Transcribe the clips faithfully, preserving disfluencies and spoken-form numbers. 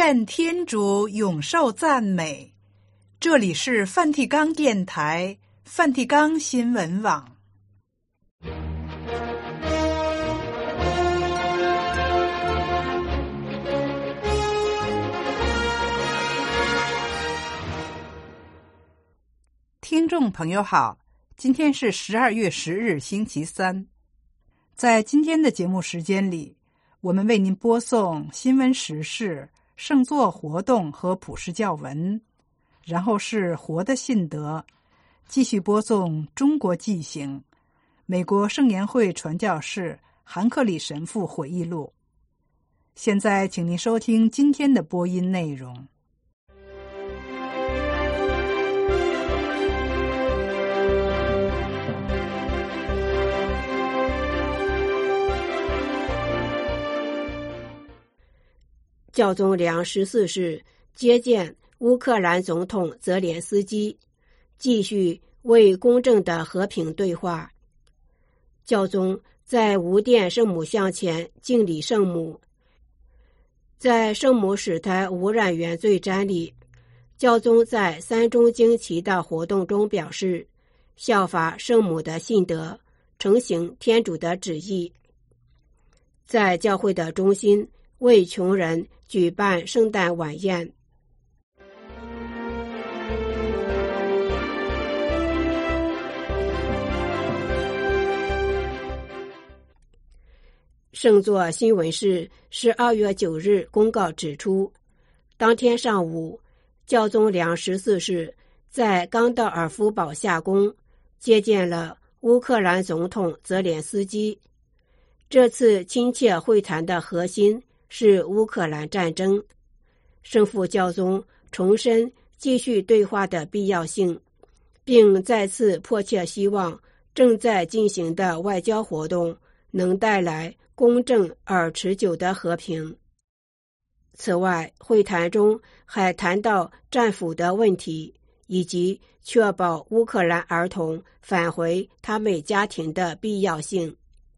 愿天主永受赞美。这里是梵蒂冈电台、梵蒂冈新闻网。听众朋友好，今天是十二月十日，星期三。在今天的节目时间里，我们为您播送新闻时事、圣座活动和普世教文，然后是活的信德，继续播送中国纪行、美国圣言会传教士韩克里神父回忆录。现在请您收听今天的播音内容。 教宗良十四世接见乌克兰总统泽连斯基，继续为公正的和平对话。教宗在无殿圣母像前敬礼圣母。在圣母使台无染原罪瞻礼，教宗在三中经祈祷活动中表示，效法圣母的信德，承行天主的旨意。在教会的中心为穷人举办圣诞晚宴。圣座新闻室十二月九日公告指出，当天上午，教宗良十四世在冈道尔夫堡夏宫接见了乌克兰总统泽连斯基。这次亲切会谈的核心是乌克兰战争。圣父教宗重申继续对话的必要性，并再次迫切希望正在进行的外交活动能带来公正而持久的和平。此外，会谈中还谈到战俘的问题，以及确保乌克兰儿童返回他们家庭的必要性。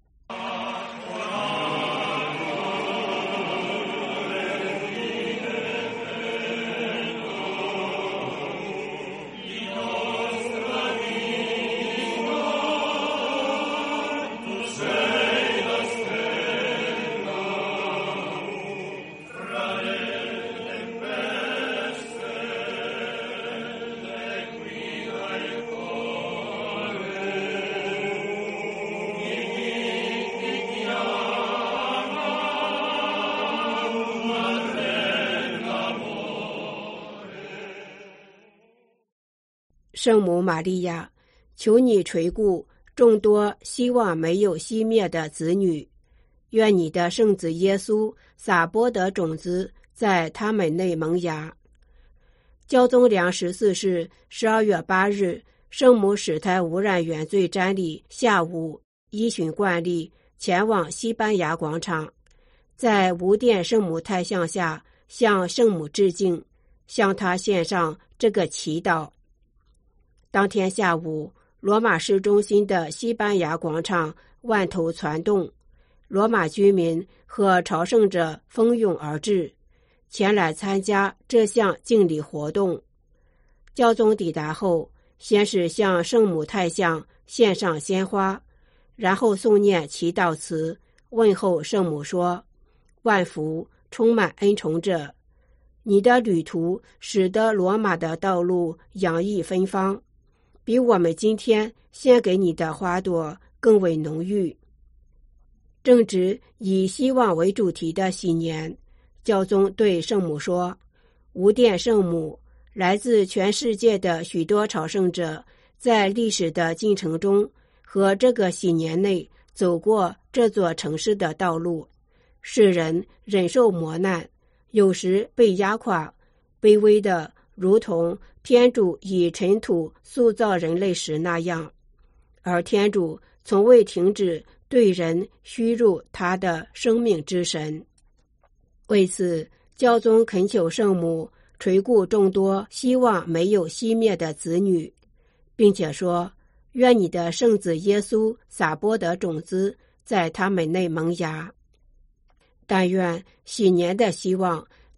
圣母玛利亚，求你垂顾众多希望没有熄灭的子女，愿你的圣子耶稣撒播的种子在他们内萌芽。教宗良十四世十二月八日圣母使台无染原罪瞻礼下午依循惯例前往西班牙广场，在无殿圣母太像下向圣母致敬，向她献上这个祈祷。当天下午，罗马市中心的西班牙广场万头攒动，罗马居民和朝圣者蜂拥而至，前来参加这项敬礼活动。教宗抵达后，先是向圣母太像献上鲜花，然后诵念祈祷词，问候圣母说：“万福，充满恩宠者，你的旅途使得罗马的道路洋溢芬芳，比我们今天献给你的花朵更为浓郁。”正值以希望为主题的喜年，教宗对圣母说：“无殿圣母，来自全世界的许多朝圣者在历史的进程中和这个喜年内走过这座城市的道路，世人忍受磨难，有时被压垮，卑微的如同天主以尘土塑造人类时那样，而天主从未停止对人虚入他的生命之神。”为此，教宗恳求圣母垂顾众多希望没有熄灭的子女，并且说：“愿你的圣子耶稣撒播的种子在他们内萌芽。”但愿喜年的希望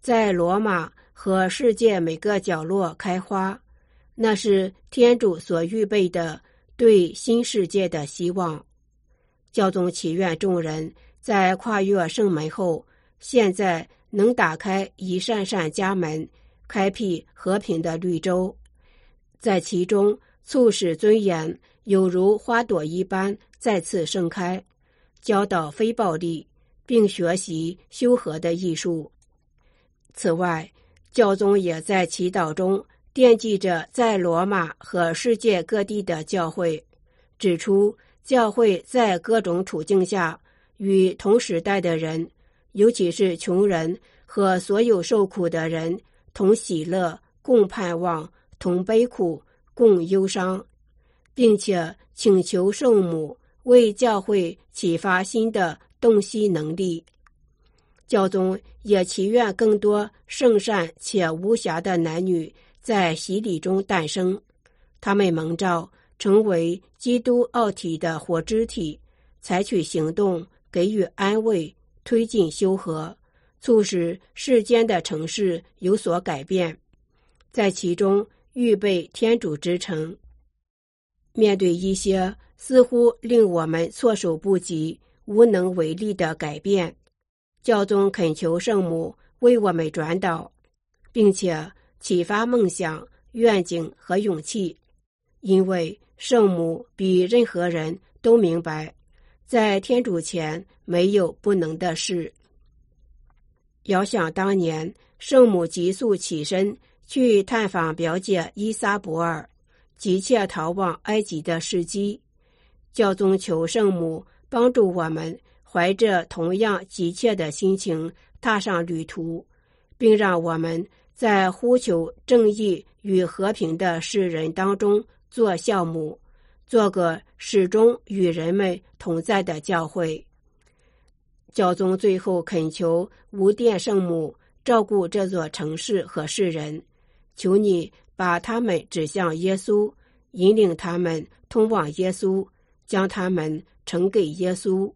在罗马和世界每个角落开花，那是天主所预备的对新世界的希望。教宗祈愿众人在跨越圣门后，现在能打开一扇扇家门，开辟和平的绿洲，在其中促使尊严有如花朵一般再次盛开，教导非暴力，并学习修和的艺术。此外，教宗也在祈祷中惦记着在罗马和世界各地的教会，指出教会在各种处境下与同时代的人，尤其是穷人和所有受苦的人同喜乐，共盼望，同悲苦，共忧伤，并且请求圣母为教会启发新的洞悉能力。教宗也祈愿更多圣善且无瑕的男女在洗礼中诞生，他们蒙召成为基督奥体的活肢体，采取行动给予安慰，推进修和，促使世间的城市有所改变，在其中预备天主之城。面对一些似乎令我们措手不及、无能为力的改变，教宗恳求圣母为我们转导，并且启发梦想、愿景和勇气，因为圣母比任何人都明白，在天主前没有不能的事。遥想当年，圣母急速起身去探访表姐伊撒伯尔，急切逃往埃及的事迹。教宗求圣母帮助我们怀着同样急切的心情踏上旅途，并让我们在呼求正义与和平的世人当中做酵母，做个始终与人们同在的教会。教宗最后恳求无殿圣母照顾这座城市和世人，求你把他们指向耶稣，引领他们通往耶稣，将他们呈给耶稣。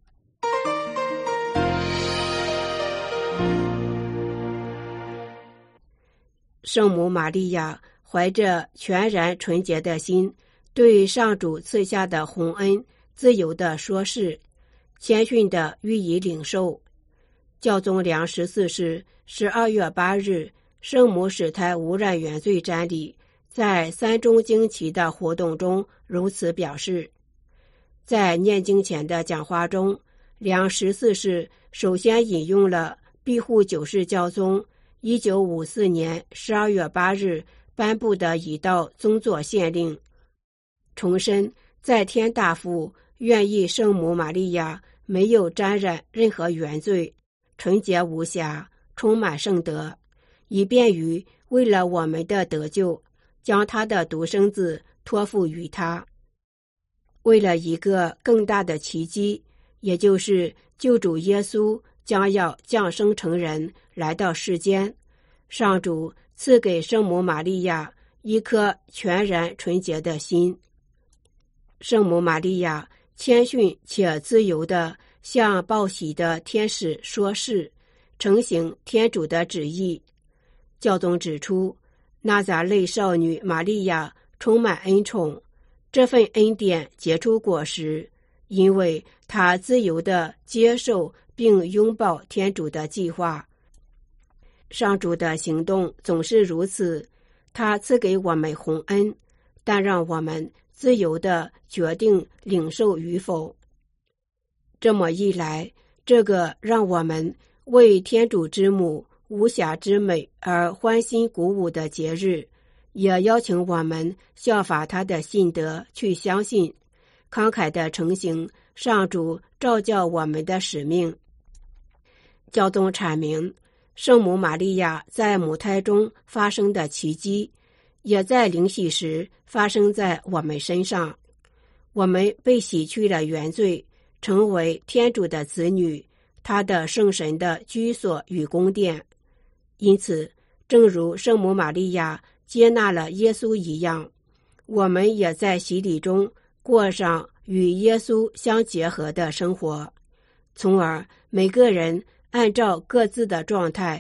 圣母玛利亚怀着全然纯洁的心，对上主赐下的洪恩自由地说是，谦逊地予以领受。教宗良十四世十二月八日，圣母使胎无染原罪瞻礼在三中经祈的活动中如此表示。在念经前的讲话中，良十四世首先引用了庇护九世教宗一九五四年十二月八日颁布的一道宗座宪令，重申在天大父愿意圣母玛利亚没有沾染任何原罪，纯洁无瑕，充满圣德，以便于为了我们的得救，将他的独生子托付于他。为了一个更大的奇迹，也就是救主耶稣将要降生成人来到世间，上主赐给圣母玛利亚一颗全然纯洁的心。圣母玛利亚谦逊且自由地向报喜的天使说是，承行天主的旨意。教宗指出，纳匝肋少女玛利亚充满恩宠，这份恩典结出果实，因为她自由地接受并拥抱天主的计划。上主的行动总是如此，他赐给我们洪恩，但让我们自由地决定领受与否。这么一来，这个让我们为天主之母无瑕之美而欢欣鼓舞的节日，也邀请我们效法他的信德去相信，慷慨地承行上主召叫我们的使命。教宗阐明，圣母玛利亚在母胎中发生的奇迹，也在灵洗时发生在我们身上。我们被洗去了原罪，成为天主的子女，他的圣神的居所与宫殿。因此，正如圣母玛利亚接纳了耶稣一样，我们也在洗礼中过上与耶稣相结合的生活，从而每个人按照各自的状态，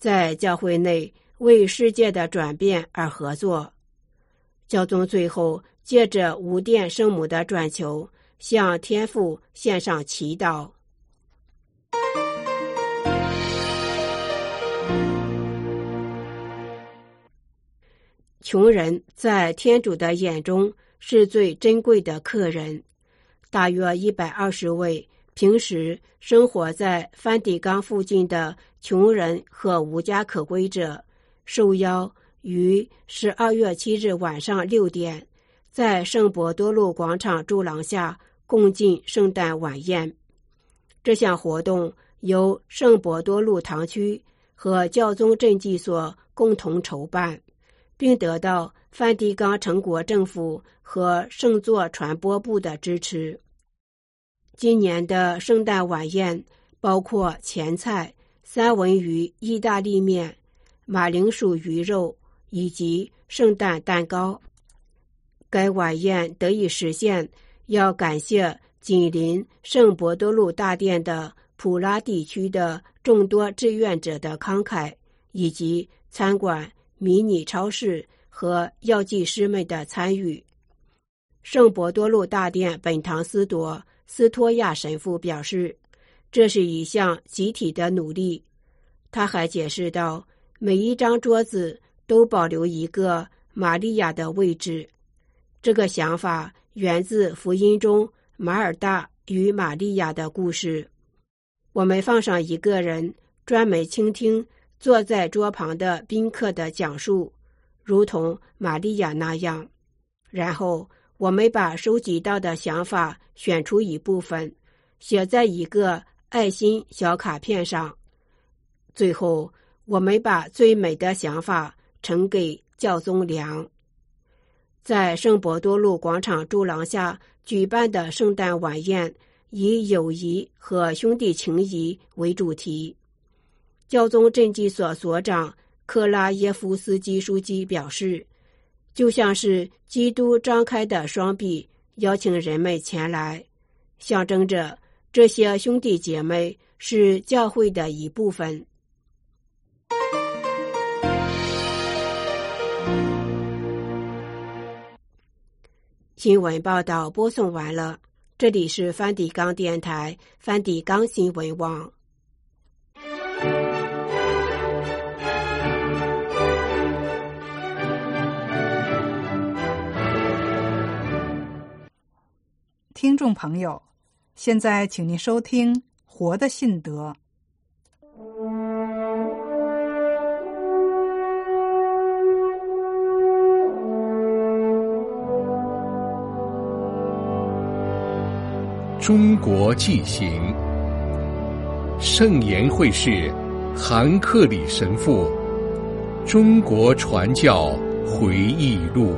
在教会内为世界的转变而合作。教宗最后借着无殿圣母的转求，向天父献上祈祷。穷人在天主的眼中是最珍贵的客人，大约一百二十位平时生活在梵蒂冈附近的穷人和无家可归者，受邀于十二月七日晚上六点，在圣伯多禄广场柱廊下共进圣诞晚宴。这项活动由圣伯多禄堂区和教宗赈济所共同筹办，并得到梵蒂冈城国政府和圣座传播部的支持。今年的圣诞晚宴包括前菜、三文鱼意大利面、马铃薯鱼肉以及圣诞蛋糕。该晚宴得以实现，要感谢紧邻圣伯多禄大殿的普拉地区的众多志愿者的慷慨，以及餐馆、迷你超市和药剂师们的参与。圣伯多禄大殿本堂司铎斯托亚神父表示，这是一项集体的努力。他还解释道，每一张桌子都保留一个玛利亚的位置。这个想法源自福音中马尔大与玛利亚的故事。我们放上一个人专门倾听坐在桌旁的宾客的讲述，如同玛利亚那样。然后我们把收集到的想法选出一部分，写在一个爱心小卡片上。最后我们把最美的想法呈给教宗良。在圣伯多禄广场柱廊下举办的圣诞晚宴以友谊和兄弟情谊为主题。教宗赈济所所长克拉耶夫斯基书记表示，就像是基督张开的双臂，邀请人们前来，象征着这些兄弟姐妹是教会的一部分。新闻报道播送完了，这里是梵蒂冈电台梵蒂冈新闻网。 听众朋友，现在请您收听《活的信德》。 中国纪行，圣言会士韩克里神父中国传教回忆录。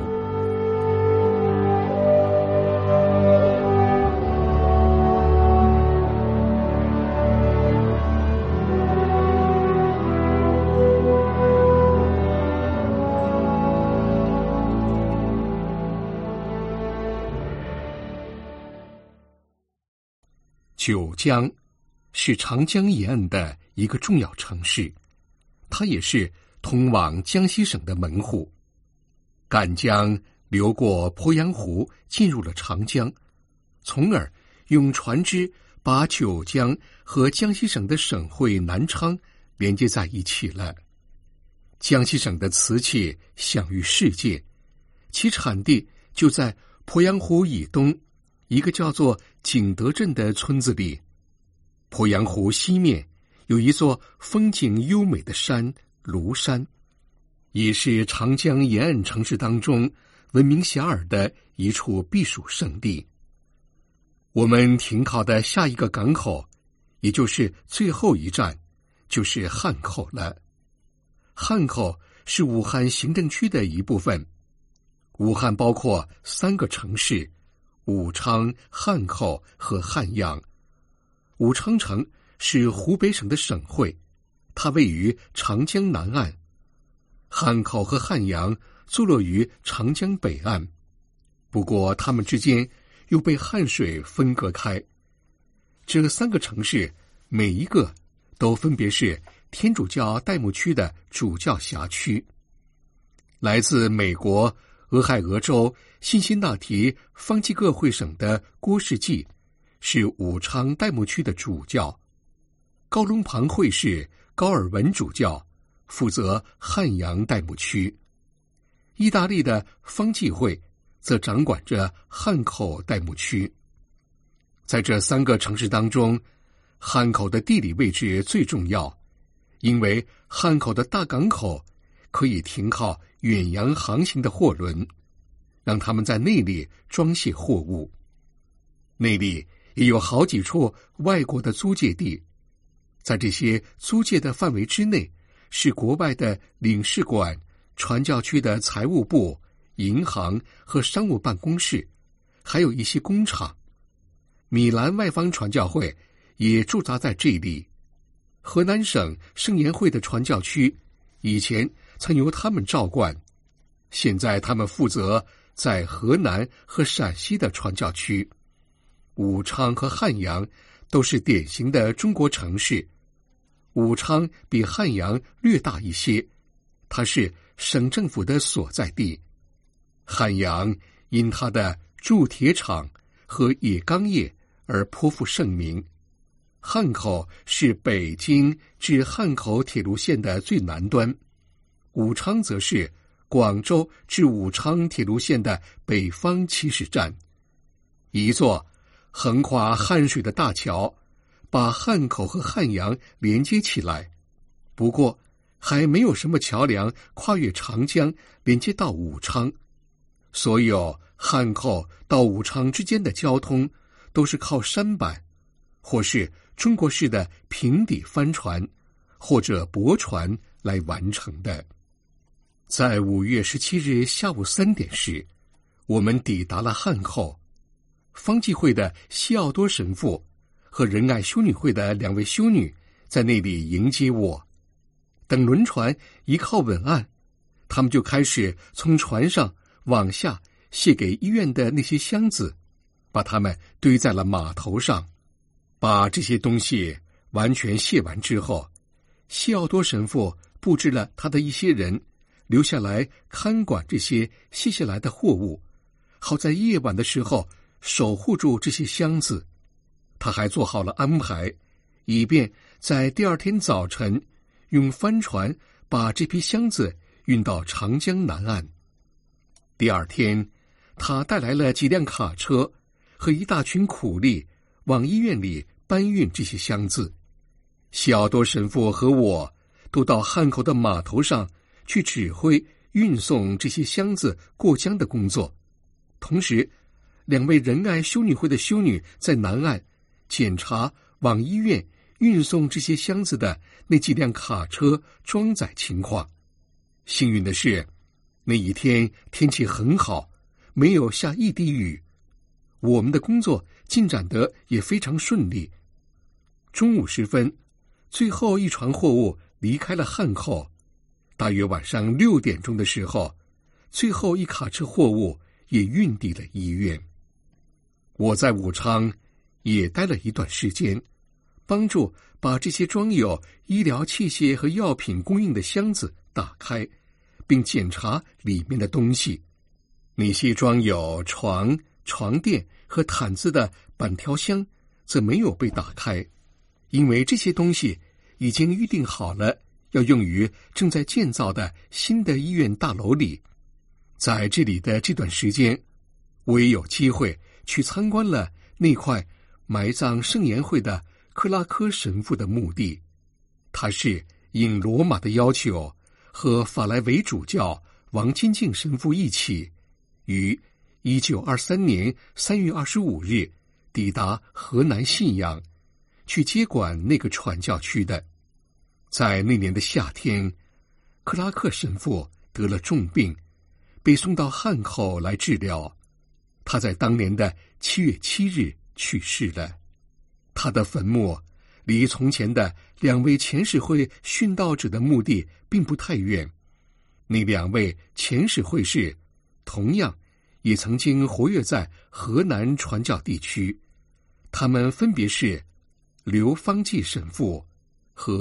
九江是长江沿岸的一个重要城市，它也是通往江西省的门户。赣江流过鄱阳湖，进入了长江，从而用船只把九江和江西省的省会南昌连接在一起了。江西省的瓷器享誉世界，其产地就在鄱阳湖以东一个叫做景德镇的村子里。鄱阳湖西面有一座风景优美的山庐山，也是长江沿岸城市当中闻名遐迩的一处避暑胜地。我们停靠的下一个港口，也就是最后一站，就是汉口了。汉口是武汉行政区的一部分。武汉包括三个城市，武昌、汉口和汉阳。武昌城是湖北省的省会，它位于长江南岸。汉口和汉阳坐落于长江北岸，不过它们之间又被汉水分隔开。这三个城市每一个都分别是天主教代牧区的主教辖区。来自美国俄亥俄州辛辛那提方济各会省的郭世纪是武昌代牧区的主教，高龙旁会士高尔文主教负责汉阳代牧区，意大利的方济会则掌管着汉口代牧区。在这三个城市当中，汉口的地理位置最重要，因为汉口的大港口可以停靠远洋航行的货轮，让他们在那里装卸货物。那里也有好几处外国的租界地，在这些租界的范围之内，是国外的领事馆、传教区的财务部、银行和商务办公室，还有一些工厂。米兰外方传教会也驻扎在这里。河南省圣言会的传教区以前曾由他们照管，现在他们负责在河南和陕西的传教区。武昌和汉阳都是典型的中国城市，武昌比汉阳略大一些，它是省政府的所在地。汉阳因它的铸铁厂和冶钢业而颇负盛名。汉口是北京至汉口铁路线的最南端，武昌则是广州至武昌铁路线的北方起始站。一座横跨汉水的大桥把汉口和汉阳连接起来，不过还没有什么桥梁跨越长江连接到武昌。所有汉口到武昌之间的交通都是靠舢板，或是中国式的平底帆船，或者驳船来完成的。在五月十七日下午三点时，我们抵达了汉口。方济会的西奥多神父和仁爱修女会的两位修女在那里迎接我。等轮船一靠稳岸，他们就开始从船上往下卸给医院的那些箱子，把它们堆在了码头上。把这些东西完全卸完之后，西奥多神父布置了他的一些人留下来看管这些卸下来的货物，好在夜晚的时候守护住这些箱子。他还做好了安排，以便在第二天早晨用帆船把这批箱子运到长江南岸。第二天，他带来了几辆卡车和一大群苦力，往医院里搬运这些箱子。西奥多神父和我都到汉口的码头上去指挥运送这些箱子过江的工作，同时两位仁爱修女会的修女在南岸检查往医院运送这些箱子的那几辆卡车装载情况。幸运的是，那一天天气很好，没有下一滴雨，我们的工作进展得也非常顺利。中午时分，最后一船货物离开了汉口，大约晚上六点钟的时候，最后一卡车货物也运抵了医院。我在武昌也待了一段时间，帮助把这些装有医疗器械和药品供应的箱子打开，并检查里面的东西。那些装有床、床垫和毯子的板条箱则没有被打开，因为这些东西已经预定好了，要用于正在建造的新的医院大楼里。在这里的这段时间，我也有机会去参观了那块埋葬圣言会的克拉科神父的墓地。他是应罗马的要求，和法莱维主教王金敬神父一起，于一九二三年三月二十五日抵达河南信阳，去接管那个传教区的。在那年的夏天，克拉克神父得了重病，被送到汉口来治疗。他在当年的七月七日去世了。他的坟墓离从前的两位前使会殉道者的墓地并不太远。那两位前使会士同样也曾经活跃在河南传教地区，他们分别是刘方济神父和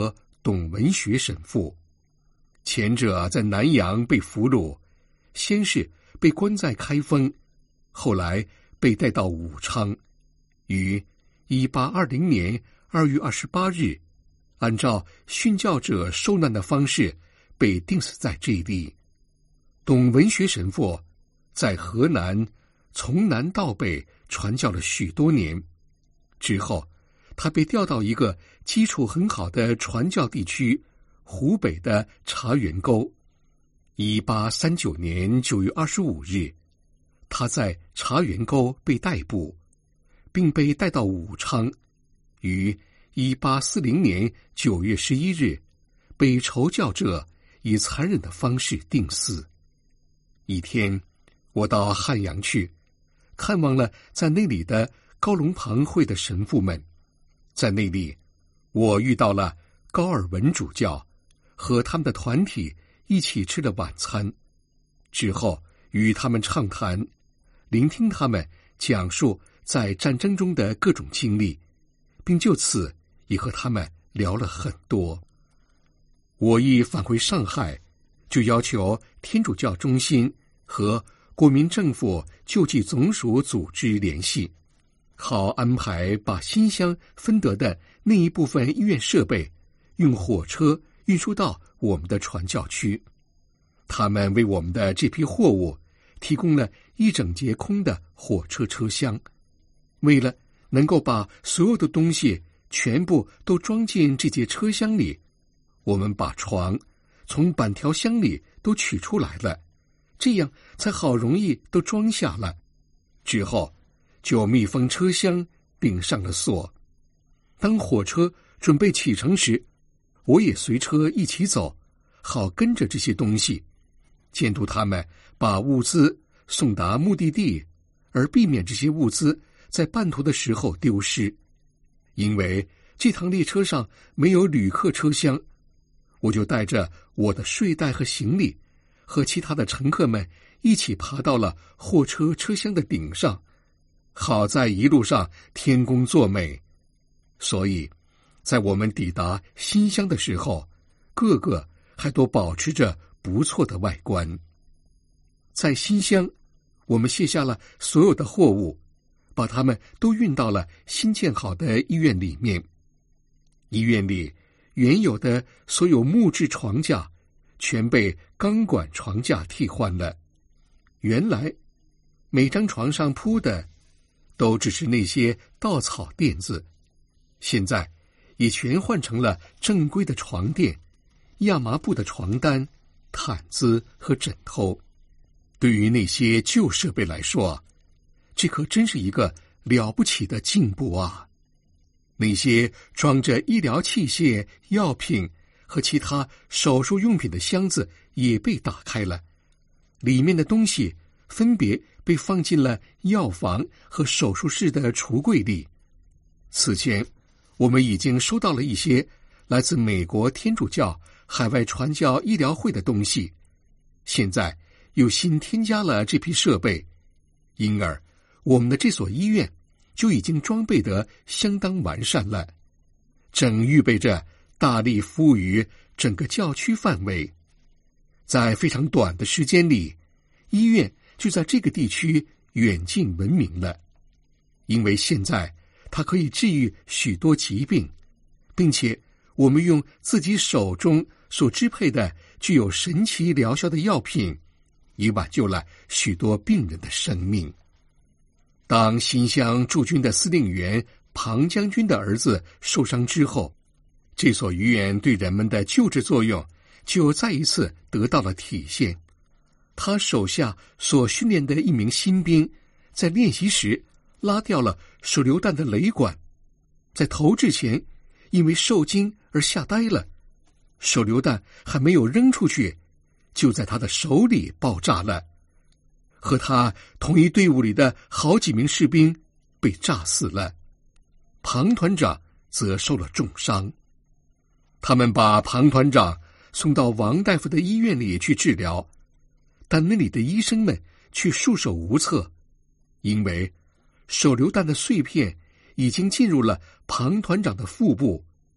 董文学神父。前者在南洋被俘虏，先是被关在开封，后来被带到武昌，于一八二零年二月二十八日，按照殉教者受难的方式被钉死在这里。董文学神父在河南从南到北传教了许多年，之后他被调到一个基础很好的传教地区湖北的茶园沟。一八三九年九月二十五日，他在茶园沟被逮捕，并被带到武昌，于一八四零年九月十一日被仇教者以残忍的方式钉死。一天，我到汉阳去，看望了在那里的高龙旁会的神父们。在那里，我遇到了高尔文主教，和他们的团体一起吃了晚餐，之后与他们畅谈，聆听他们讲述在战争中的各种经历，并就此也和他们聊了很多。我一返回上海，就要求天主教中心和国民政府救济总署组织联系，好安排把新乡分得的那一部分医院设备用火车运输到我们的传教区。他们为我们的这批货物提供了一整节空的火车车厢。为了能够把所有的东西全部都装进这节车厢里，我们把床从板条箱里都取出来了，这样才好容易都装下了。之后就密封车厢并上了锁。当火车准备启程时，我也随车一起走，好跟着这些东西，监督他们把物资送达目的地，而避免这些物资在半途的时候丢失。因为这趟列车上没有旅客车厢，我就带着我的睡袋和行李，和其他的乘客们一起爬到了货车车厢的顶上，好在一路上天公作美。所以在我们抵达新乡的时候，个个还都保持着不错的外观。在新乡，我们卸下了所有的货物，把它们都运到了新建好的医院里面。医院里原有的所有木质床架全被钢管床架替换了。原来每张床上铺的都只是那些稻草垫子，现在也全换成了正规的床垫、亚麻布的床单、毯子和枕头。对于那些旧设备来说，这可真是一个了不起的进步啊！那些装着医疗器械、药品和其他手术用品的箱子也被打开了，里面的东西分别被放进了药房和手术室的橱柜里。此前，我们已经收到了一些来自美国天主教海外传教医疗会的东西，现在又新添加了这批设备，因而我们的这所医院就已经装备得相当完善了，正预备着大力服务于整个教区范围。在非常短的时间里，医院就在这个地区远近闻名了，因为现在它可以治愈许多疾病，并且我们用自己手中所支配的具有神奇疗效的药品，也挽救了许多病人的生命。当新乡驻军的司令员庞将军的儿子受伤之后，这所医院对人们的救治作用就再一次得到了体现。他手下所训练的一名新兵在练习时拉掉了手榴弹的雷管，在投掷前因为受惊而吓呆了，手榴弹还没有扔出去，就在他的手里爆炸了。和他同一队伍里的好几名士兵被炸死了，庞团长则受了重伤。他们把庞团长送到王大夫的医院里去治疗，但那里的医生们却束手无策，因为手榴弹的碎片已经进入了庞团长的腹部，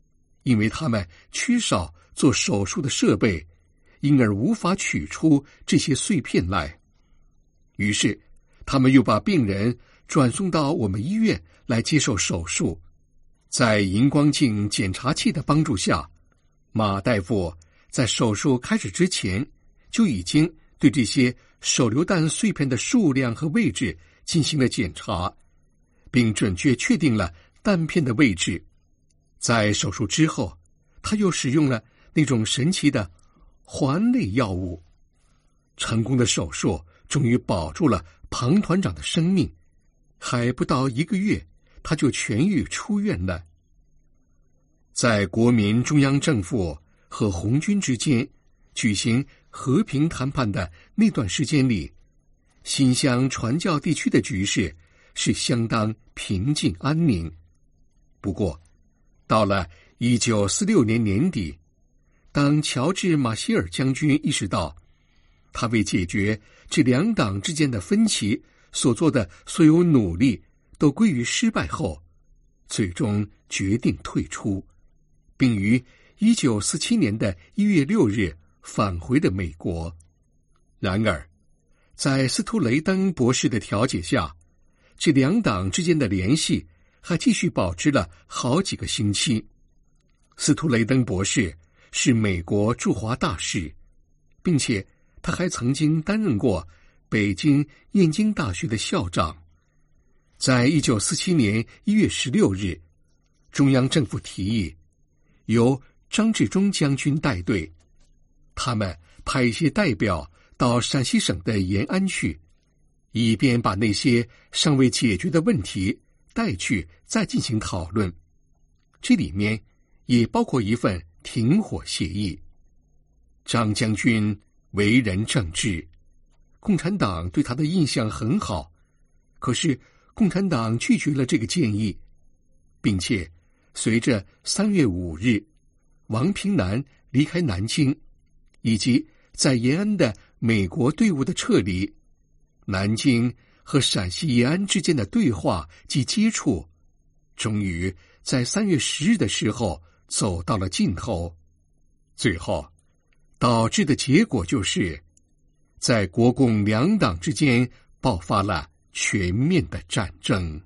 因为他们缺少做手术的设备，因而无法取出这些碎片来。于是他们又把病人转送到我们医院来接受手术。在荧光镜检查器的帮助下，马大夫在手术开始之前就已经对这些手榴弹碎片的数量和位置进行了检查，并准确确定了弹片的位置。在手术之后，他又使用了那种神奇的环类药物。成功的手术终于保住了庞团长的生命，还不到一个月，他就痊愈出院了。在国民中央政府和红军之间举行和平谈判的那段时间里，新乡传教地区的局势是相当平静安宁。不过到了一九四六年年底，当乔治·马歇尔将军意识到他为解决这两党之间的分歧所做的所有努力都归于失败后，最终决定退出，并于一九四七年的一月六日返回了美国。然而在斯图雷登博士的调解下，这两党之间的联系还继续保持了好几个星期。斯图雷登博士是美国驻华大使，并且他还曾经担任过北京燕京大学的校长。在一九四七年一月十六日，中央政府提议由张治中将军带队，他们派一些代表到陕西省的延安去，以便把那些尚未解决的问题带去再进行讨论。这里面也包括一份停火协议。张将军为人正直，共产党对他的印象很好，可是共产党拒绝了这个建议，并且随着三月五日王平南离开南京，以及在延安的美国队伍的撤离，南京和陕西延安之间的对话及接触，终于在三月十日的时候走到了尽头。最后导致的结果就是，在国共两党之间爆发了全面的战争。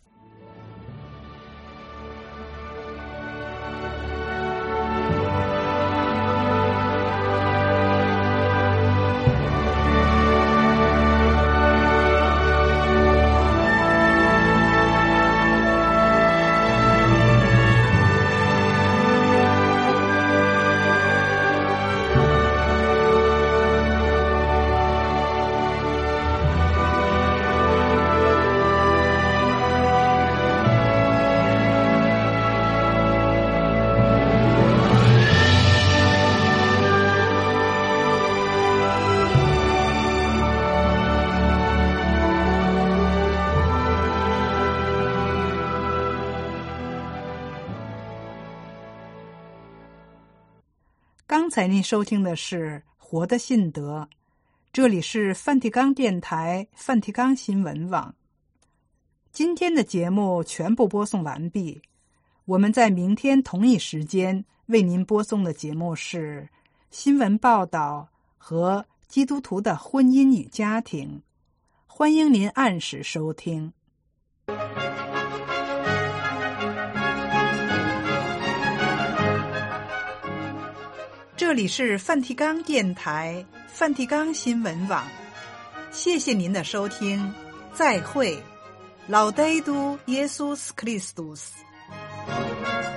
刚才您收听的是《活的信德》，这里是梵蒂冈电台梵蒂冈新闻网。今天的节目全部播送完毕，我们在明天同一时间为您播送的节目是新闻报道和基督徒的婚姻与家庭，欢迎您按时收听。这里是梵蒂冈电台梵蒂冈新闻网，谢谢您的收听，再会。Laudetur Jesus Christus。